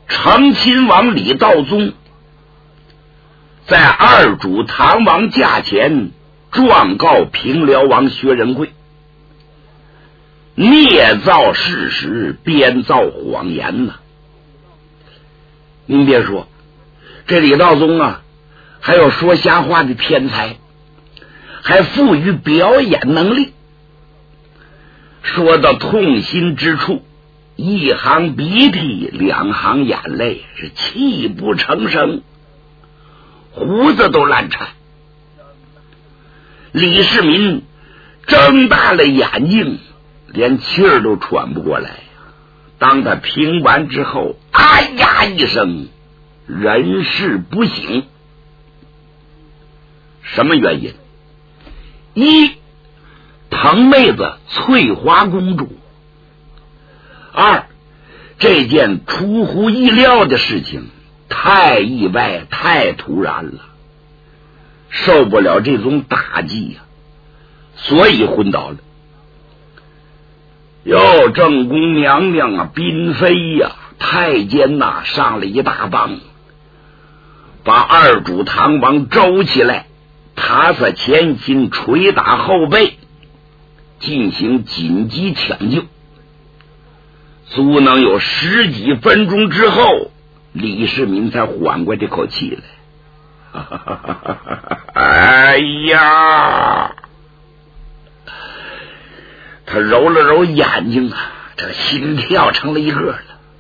成亲王李道宗在二主唐王驾前状告平辽王薛仁贵，捏造事实，编造谎言呢。您别说，这李道宗啊，还有说瞎话的天才，还富于表演能力。说到痛心之处，一行鼻涕两行眼泪，是泣不成声，胡子都乱颤。李世民睁大了眼睛，连气儿都喘不过来。当他评完之后，哎呀一声，人事不省。什么原因？一，疼妹子翠华公主；二，这件出乎意料的事情太意外太突然了，受不了这种打击呀，所以昏倒了。哟，正宫娘娘啊，嫔妃呀，太监呐，上了一大帮，把二主唐王周起来，塔色前心，捶打后背，进行紧急抢救。足能有十几分钟之后，李世民才缓过这口气来。哎呀，他揉了揉眼睛啊，这心跳成了一个了，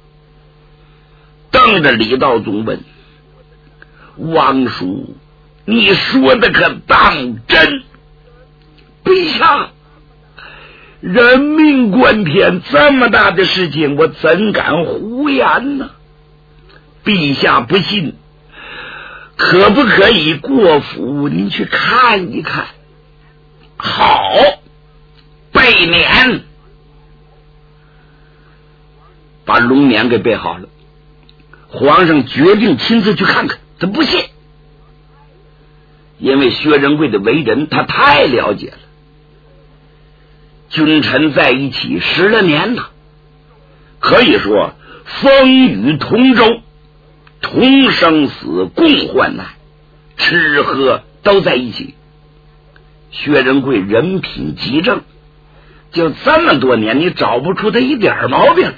瞪着李道宗问：王叔，你说的可当真？陛下，人命关天，这么大的事情，我怎敢胡言呢？陛下不信，可不可以过府您去看一看？好，备撵，把龙撵给备好了。皇上决定亲自去看看，他不信，因为薛仁贵的为人他太了解了。君臣在一起10来年了，可以说风雨同舟，同生死，共患难，吃喝都在一起。薛仁贵人品极正，就这么多年你找不出他一点毛病来，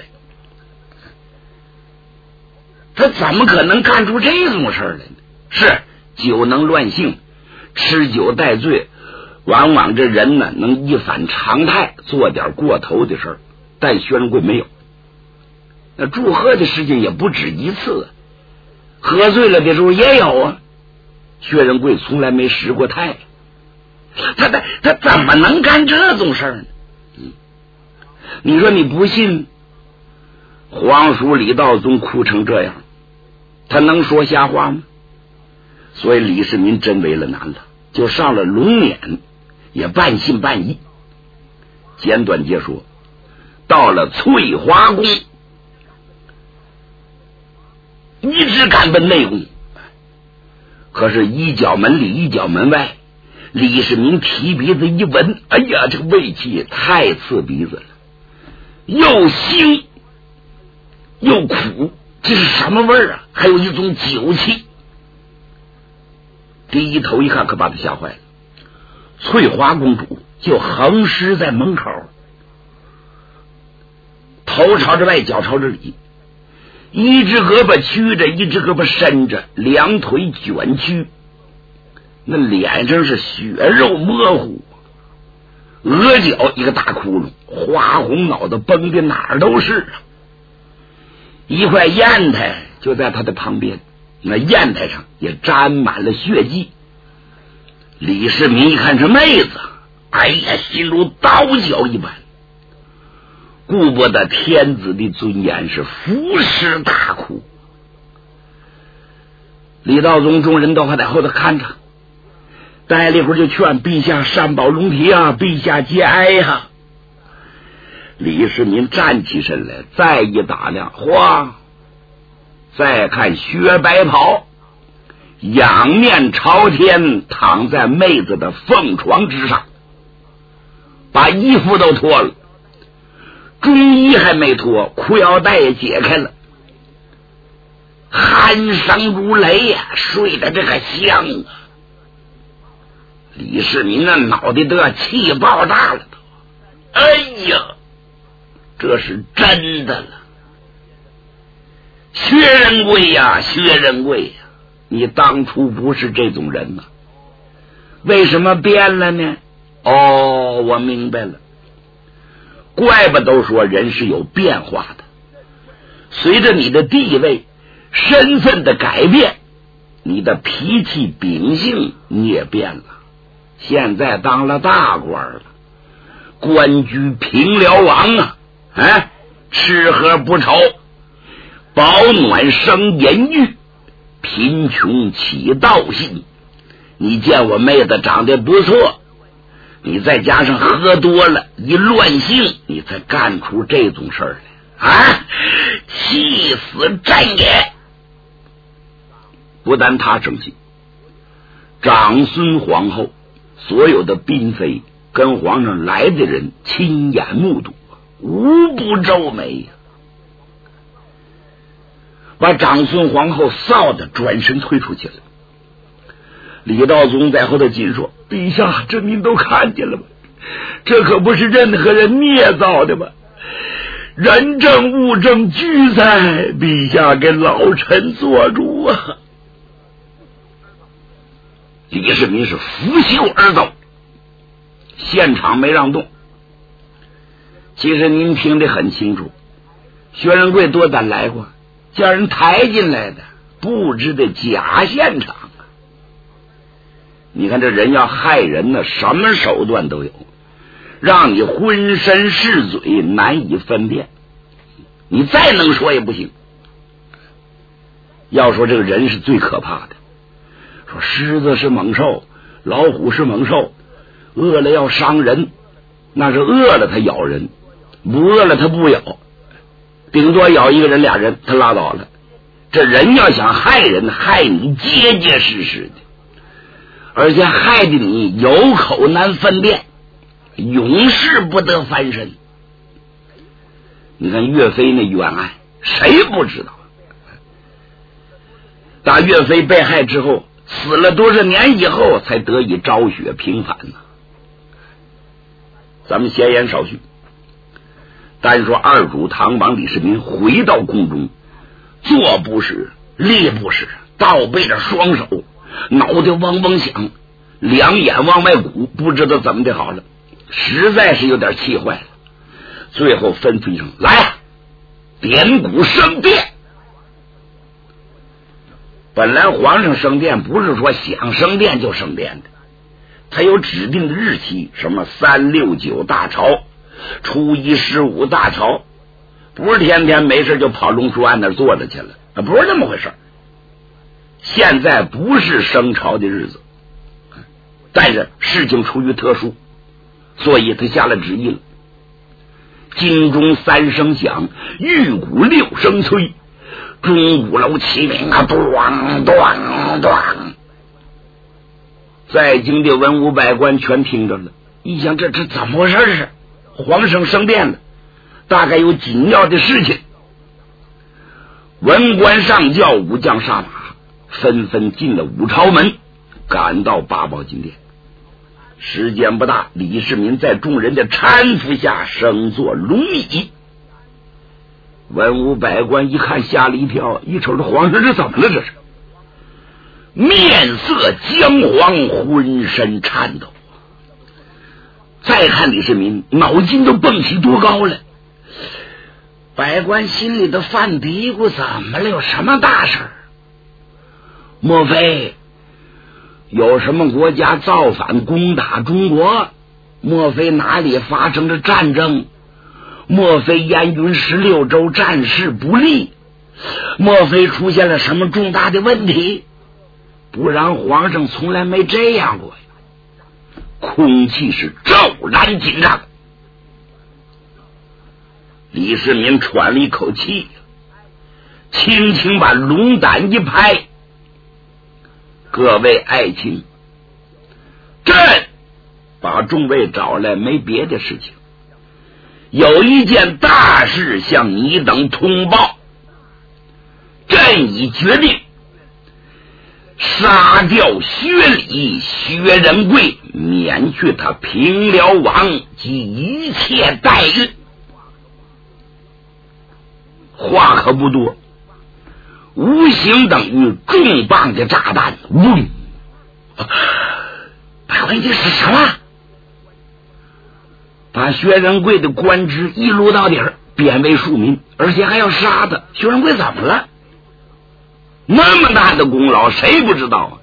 他怎么可能干出这种事来呢？是酒能乱性，吃酒带醉，往往这人呢能一反常态，做点过头的事儿，但薛仁贵没有。那祝贺的事情也不止一次，喝醉了的时候也有啊。薛仁贵从来没识过态，他怎么能干这种事儿呢？你说你不信，皇叔李道宗哭成这样，他能说瞎话吗？所以李世民真为了难了，就上了龙撵，也半信半疑。简短截说，到了翠华宫，一直赶奔内宫，可是一脚门里一脚门外。李世民提鼻子一闻，哎呀，这个味气太刺鼻子了，又腥又苦，这是什么味儿啊？还有一种酒气。低头一看，可把他吓坏了。翠华公主就横尸在门口，头朝着外，脚朝着里，一只胳膊曲着，一只胳膊伸着，两腿卷曲，那脸上是血肉模糊，额角一个大窟窿，花红脑袋崩的哪儿都是啊。一块砚台就在他的旁边，那砚台上也沾满了血迹。李世民一看这妹子，哎呀，心如刀绞一般，顾不得天子的尊严，是伏尸大哭。李道宗众人都还在后头看着，待了一会儿就劝陛下善保龙体啊，陛下节哀呀。李世民站起身来，再一打量，嚯，再看雪白袍，仰面朝天躺在妹子的凤床之上，把衣服都脱了，中衣还没脱，裤腰带也解开了， 鼾声如雷呀，睡得这个香啊！李世民那脑袋都要气爆炸了都。哎呀，这是真的了！薛仁贵呀，薛仁贵呀，你当初不是这种人呐，为什么变了呢？哦，我明白了，怪不都说人是有变化的，随着你的地位身份的改变，你的脾气秉性你也变了。现在当了大官了，官居平辽王啊，吃喝不愁，保暖生淫欲，贫穷起盗心。你见我妹子长得不错，你再加上喝多了一乱性，你才干出这种事儿来气死朕也！不但他生气，长孙皇后所有的嫔妃跟皇上来的人亲眼目睹，无不皱眉呀，把长孙皇后臊得转身退出去了。李道宗在后头紧说：“陛下，这您都看见了吗？这可不是任何人捏造的吧？人证物证俱在，陛下给老臣做主啊！”李世民是拂袖而走，现场没让动。其实您听得很清楚，薛仁贵多胆来过，叫人抬进来的，布置的假现场啊！你看这人要害人呢，什么手段都有，让你浑身是嘴，难以分辨。你再能说也不行。要说这个人是最可怕的，说狮子是猛兽，老虎是猛兽，饿了要伤人，那是饿了它咬人，不饿了它不咬，顶多咬一个人俩人它拉倒了。这人要想害人，害你结结实实的，而且害得你有口难分辨，永世不得翻身。你看岳飞那冤案谁不知道？打岳飞被害之后，死了多少年以后才得以昭雪平反呢？咱们闲言少叙，单说二主唐王李世民回到宫中，坐不是立不是，倒背着双手，脑袋嗡嗡响，两眼往外鼓，不知道怎么的好了，实在是有点气坏了。最后吩咐一声：“来啊，点鼓升殿。”本来皇上升殿不是说想升殿就升殿的，他有指定的日期，什么3、6、9大朝，初一、15大朝，不是天天没事就跑龙书案那坐着去了，不是那么回事。现在不是升朝的日子，但是事情出于特殊，所以他下了旨意了。金钟3声响，玉鼓6声催，钟鼓楼齐鸣啊，咣咣咣！在京的文武百官全听着了，一想这怎么回事？是皇上升殿了，大概有紧要的事情。文官上轿，武将上马，纷纷进了武朝门，赶到八宝金殿。时间不大，李世民在众人的搀扶下升坐龙椅。文武百官一看吓了一跳，一瞅这皇上这怎么了？这是面色姜黄，浑身颤抖。再看李世民，脑筋都蹦起多高了。百官心里的犯嘀咕，怎么了？有什么大事？莫非有什么国家造反攻打中国？莫非哪里发生了战争？莫非燕云16州战事不利？莫非出现了什么重大的问题？不然皇上从来没这样过呀！空气是骤然紧张。李世民喘了一口气，轻轻把龙胆一拍：“各位爱卿，朕把众位找来没别的事情，有一件大事向你等通报。朕朕已决定杀掉薛礼、薛仁贵，免去他平辽王及一切待遇。话可不多，无形等于重磅的炸弹，嗡！百官这是什么？把薛仁贵的官职一撸到底儿，贬为庶民，而且还要杀他。薛仁贵怎么了？那么大的功劳，谁不知道啊？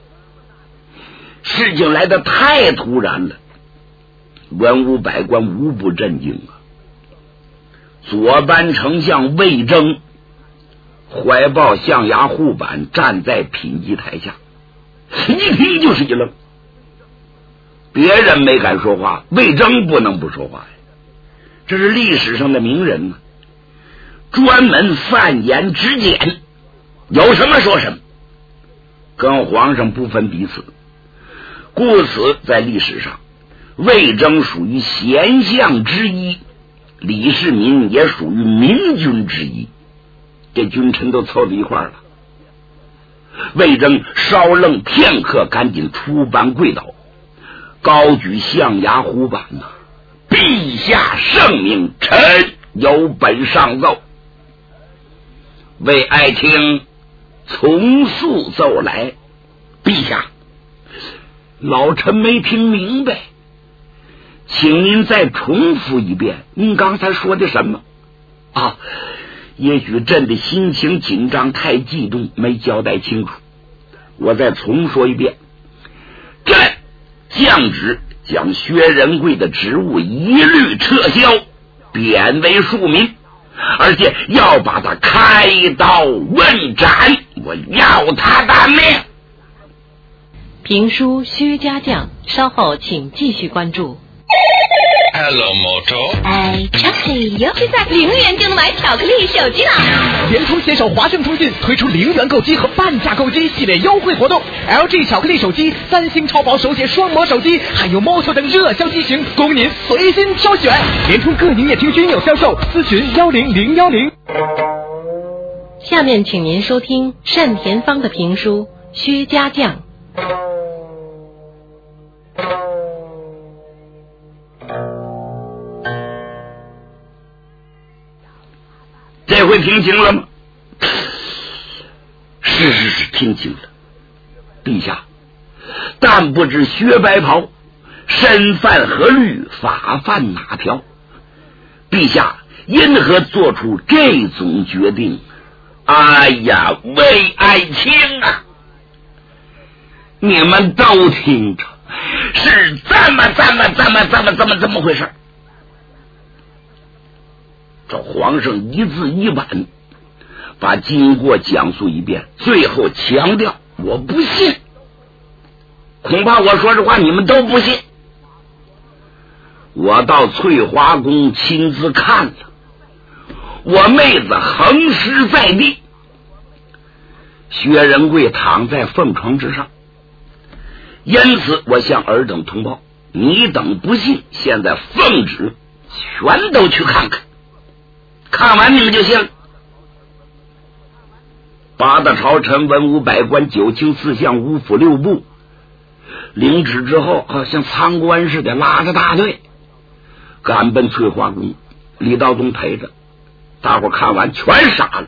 事情来得太突然了，文武百官无不震惊啊！左班丞相魏征怀抱象牙护板，站在品级台下，一听就是一愣。别人没敢说话，魏征不能不说话呀，这是历史上的名人啊，专门犯言直谏，有什么说什么，跟皇上不分彼此。故此在历史上，魏征属于贤相之一，李世民也属于明君之一，这君臣都凑在一块儿了。魏征稍愣片刻，赶紧出班跪倒，高举象牙护板呐！陛下圣明，臣有本上奏。魏爱卿从速奏来。陛下，老臣没听明白，请您再重复一遍，您刚才说的什么啊？也许朕的心情紧张，太激动，没交代清楚，我再重说一遍。朕降旨将薛仁贵的职务一律撤销，贬为庶民，而且要把他开刀问斩，我要他的命。 评书薛家将，稍后请继续关注。 Hello Moto， 哎，哟，现在0元就能买巧克力手机了。 联通携手华盛通讯推出0元购机和半价购机系列优惠活动， LG 巧克力手机、三星超薄手写双模手机，还有 Moto 等热销机型，供您随心挑选。联通各营业厅均有销售，咨询10010。 下面请您收听单田芳的评书《薛家将》。 这回听清了吗？是听清了。陛下，但不知薛白袍身犯何律，法犯哪条？陛下因何做出这种决定？哎呀，魏爱卿啊，你们都听着，是这么回事。这皇上一字一板把经过讲述一遍，最后强调我不信，恐怕我说实话你们都不信。我到翠华宫亲自看了，我妹子横尸在地，薛仁贵躺在凤床之上，因此我向尔等通报，你等不信，现在奉旨全都去看看，看完你们就信了。八大朝臣、文武百官、九卿四相、五府六部领旨之后，好像参观似的，拉着大队赶奔翠华宫。李道宗陪着，大伙看完全傻了。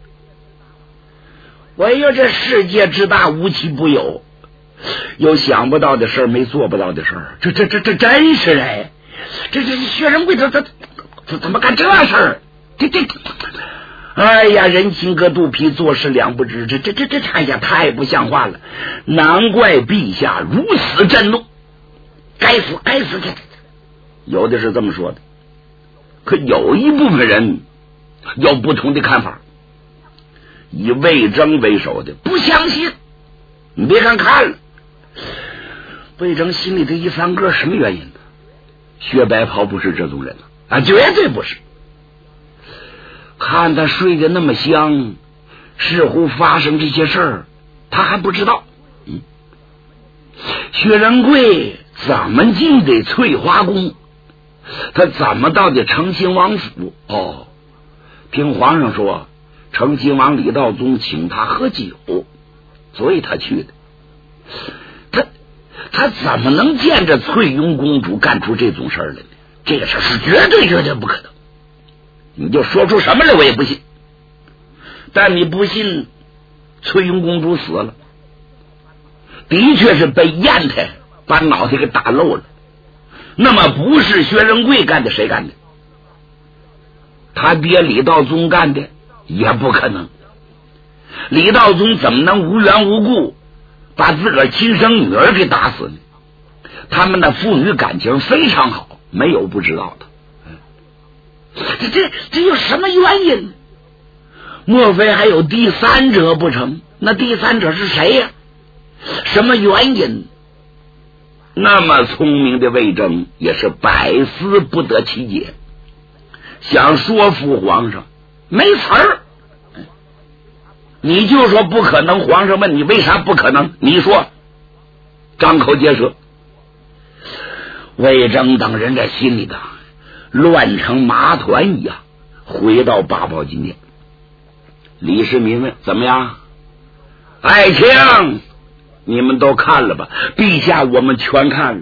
我说这世界之大，无奇不有，有想不到的事儿，没做不到的事儿，这真是哎，这薛仁贵他怎么干这事儿？哎呀，人心隔肚皮，做事两不知，这哎呀，太不像话了！难怪陛下如此震怒，该死！有的是这么说的，可有一部分人有不同的看法，以魏征为首的不相信。你别看了，魏征心里的一翻个，什么原因呢？薛白袍不是这种人啊，绝对不是。看他睡得那么香，似乎发生这些事儿他还不知道。薛仁贵怎么进的翠华宫？他怎么到的承兴王府？听皇上说， 成亲王李道宗请他喝酒，所以他去的。他怎么能见着翠云公主干出这种事儿来呢？这个事是绝对不可能。你就说出什么来我也不信。但你不信翠云公主死了，的确是被砚台把脑袋给打漏了，那么不是薛仁贵干的，谁干的？他爹李道宗干的也不可能。李道宗怎么能无缘无故把自个儿亲生女儿给打死呢？他们的父女感情非常好，没有不知道的。这有什么原因？莫非还有第三者不成？那第三者是谁呀？什么原因？那么聪明的魏征也是百思不得其解，想说服皇上没词儿。你就说不可能，皇上问你为啥不可能，你说张口结舌。魏征等人在心里的乱成麻团一样，回到八宝金殿。李世民问怎么样？爱卿，你们都看了吧？陛下我们全看了。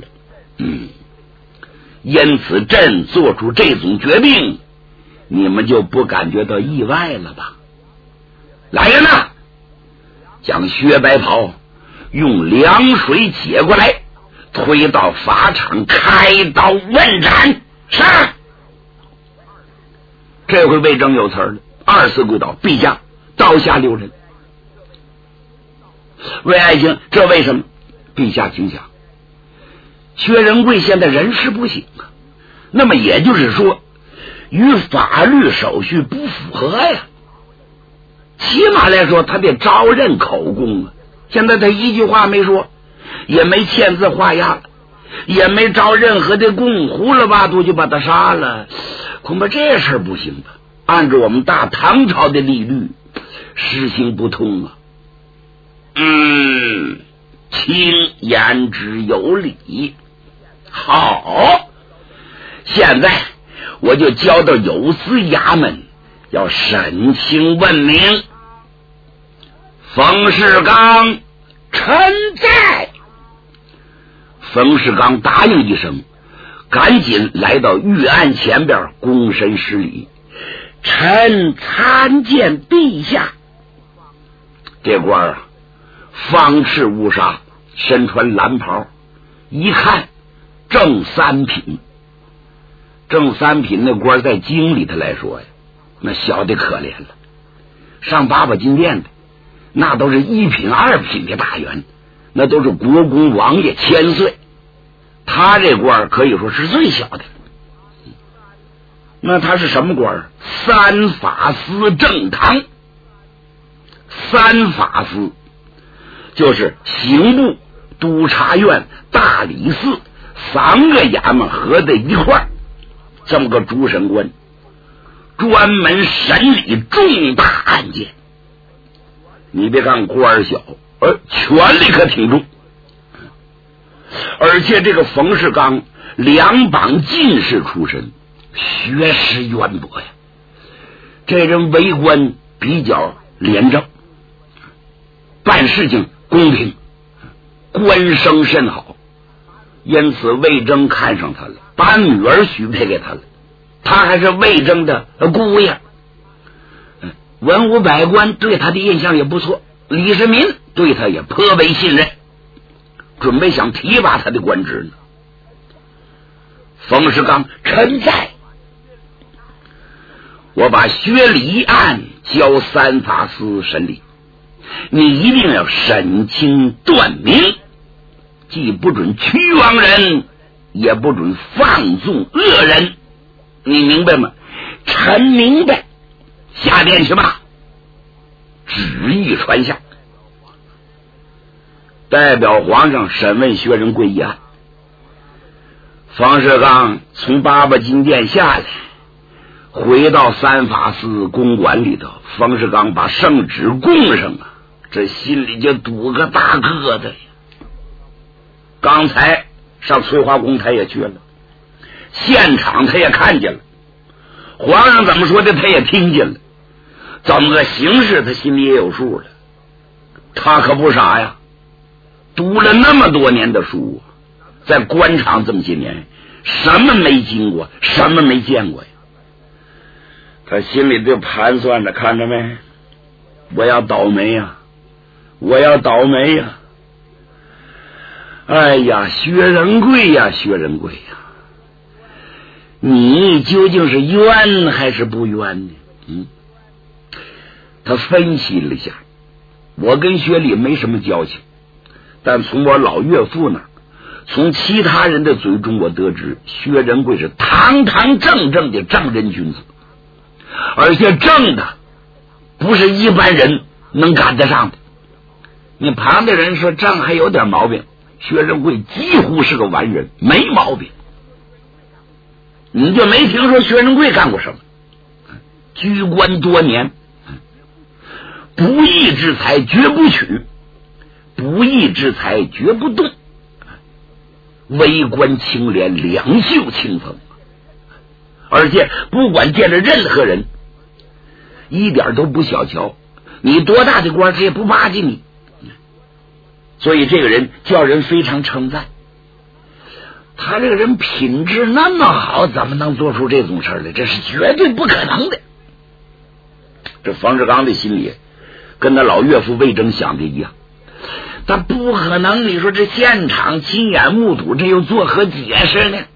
因此朕做出这种决定，你们就不感觉到意外了吧？来人呐，将薛白袍用凉水解过来，推到法场，开刀问斩。是。这回魏征有词了，二次跪倒，陛下刀下留人。魏爱卿，这为什么？陛下请讲。薛仁贵现在人事不省啊，那么也就是说与法律手续不符合呀。起码来说他得招认口供啊，现在他一句话没说，也没签字画押，也没招任何的供，胡了八度就把他杀了，恐怕这事儿不行吧？按照我们大唐朝的律律，实行不通啊。卿言之有理。好，现在我就交到有司衙门，要审清问明。冯世刚，臣在。冯世刚答应一声，赶紧来到御案前边躬身施礼。臣参见陛下。这官啊，方赤乌纱，身穿蓝袍，一看正三品。正三品那官在京里头来说呀，那小的可怜了。上八宝金殿的那都是一品二品的大员，那都是国公王爷千岁，他这官可以说是最小的。那他是什么官？三法司正堂。三法司就是刑部、督察院、大理寺三个衙门合在一块，这么个主审官，专门审理重大案件。你别看官小，权力可挺重。而且这个冯世刚两榜进士出身，学识渊博呀。这人为官比较廉政，办事情公平，官声甚好，因此魏征看上他了，把女儿许配给他了。他还是魏征的姑爷，文武百官对他的印象也不错，李世民对他也颇为信任，准备想提拔他的官职呢。冯世刚，臣在。我把薛礼案交三法司审理，你一定要审清断明，既不准屈枉人，也不准放纵恶人，你明白吗？臣明白。下殿去吧。旨意传下，代表皇上审问薛仁贵一案。方世刚从八宝金殿下来，回到三法司公馆里头，冯世刚把圣旨供上啊，这心里就堵个大疙瘩呀。刚才上翠华宫他也去了，现场他也看见了，皇上怎么说的他也听见了， 怎么个形式他心里也有数了。他可不傻呀，读了那么多年的书，在官场这么些年，什么没经过，什么没见过呀。他心里就盘算着，看着没，我要倒霉呀，我要倒霉呀。哎呀，薛仁贵呀，薛仁贵呀，你究竟是冤还是不冤呢？他分析了一下，我跟薛礼没什么交情，但从我老岳父那儿，从其他人的嘴中我得知，薛仁贵是堂堂正正的正人君子，而且正的不是一般人能赶得上的。你旁的人说正还有点毛病，薛仁贵几乎是个完人，没毛病。你就没听说薛仁贵干过什么？居官多年，不义之财绝不取，不义之财绝不动，微官清廉，两袖清风，而且不管见着任何人一点都不小瞧，你多大的官他也不巴结你，所以这个人叫人非常称赞。他这个人品质那么好，怎么能做出这种事来？这是绝对不可能的。这冯志刚的心里跟他老岳父魏征想的一样，他不可能，你说这现场亲眼目睹，这又作何解释呢？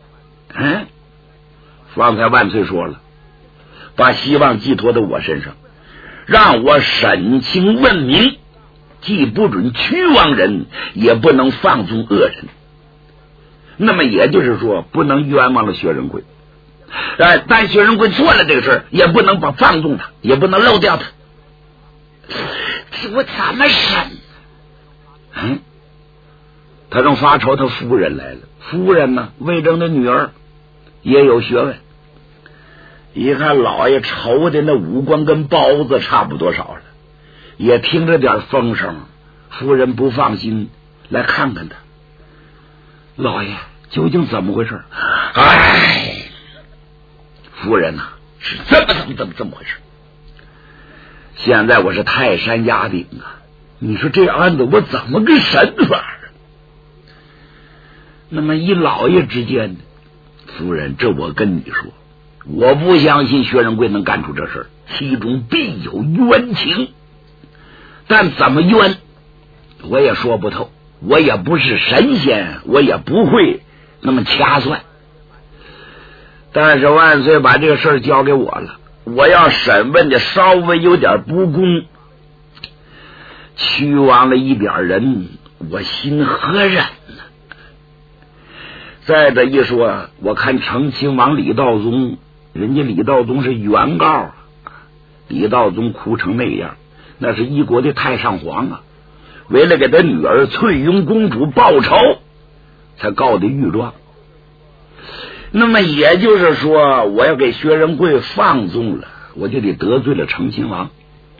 方才万岁说了，把希望寄托在我身上，让我审清问明，既不准屈枉人，也不能放纵恶人。那么也就是说，不能冤枉了薛仁贵，但薛仁贵做了这个事，也不能放纵他，也不能漏掉他。我怎么审？他正发愁，他夫人来了。夫人呢，魏征的女儿，也有学问。一看老爷愁的那五官跟包子差不多少了，也听着点风声，夫人不放心，来看看他。老爷究竟怎么回事？夫人呐，是这么回事。现在我是泰山压顶啊，你说这案子我怎么个审法？那么以老爷之见呢，夫人，这我跟你说，我不相信薛仁贵能干出这事儿，其中必有冤情，但怎么冤我也说不透，我也不是神仙，我也不会那么掐算。但是万岁把这个事儿交给我了，我要审问的稍微有点不公，屈枉了一点人，我心何忍呢？再者一说，我看成亲王李道宗，人家李道宗是原告，李道宗哭成那样，那是一国的太上皇啊，为了给他女儿翠云公主报仇，才告的御状。那么也就是说，我要给薛仁贵放纵了，我就得得罪了成亲王。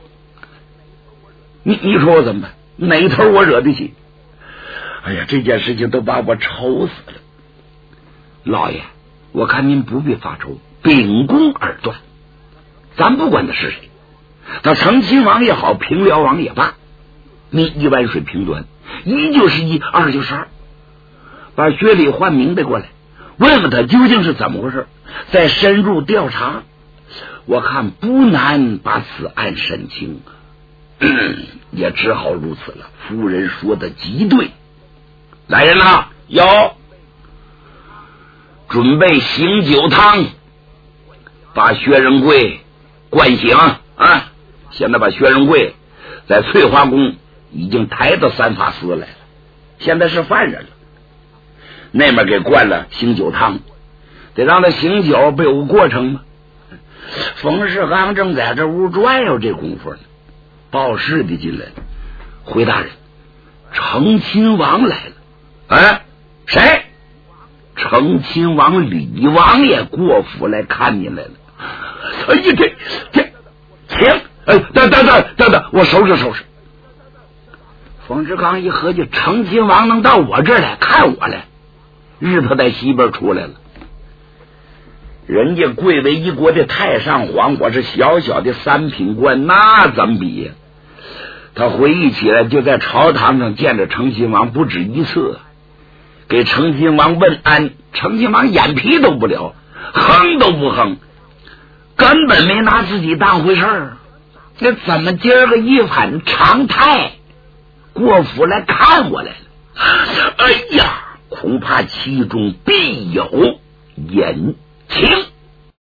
你说我怎么办？哪头我惹得起？哎呀，这件事情都把我愁死了。老爷，我看您不必发愁，秉公而断。咱不管他是谁，他成亲王也好，平辽王也罢，你一碗水平端，一就是一，二就是二。把薛礼唤明白过来，问问他究竟是怎么回事，再深入调查，我看不难把此案审清。也只好如此了。夫人说的极对。来人呐，有准备醒酒汤，把薛仁贵灌醒啊！现在把薛仁贵在翠华宫已经抬到三法司来了，现在是犯人了。那边给灌了醒酒汤，得让他醒酒，不有个过程吗？冯世刚正在这屋转悠这功夫呢，报事的进来了，回大人，成亲王来了。哎，谁？成亲王李王爷过府来看您来了。哎呀，停！等，我收拾。冯志刚一合计，成亲王能到我这儿来看我来，日头在西边出来了。 人家贵为一国的太上皇，我是小小的三品官，那怎么比呀？他回忆起来，就在朝堂上见着成亲王不止一次，给成亲王问安，成亲王眼皮都不了，哼都不哼，根本没拿自己当回事儿。那怎么今儿个一反常态过府来看我来了？哎呀，恐怕其中必有隐情。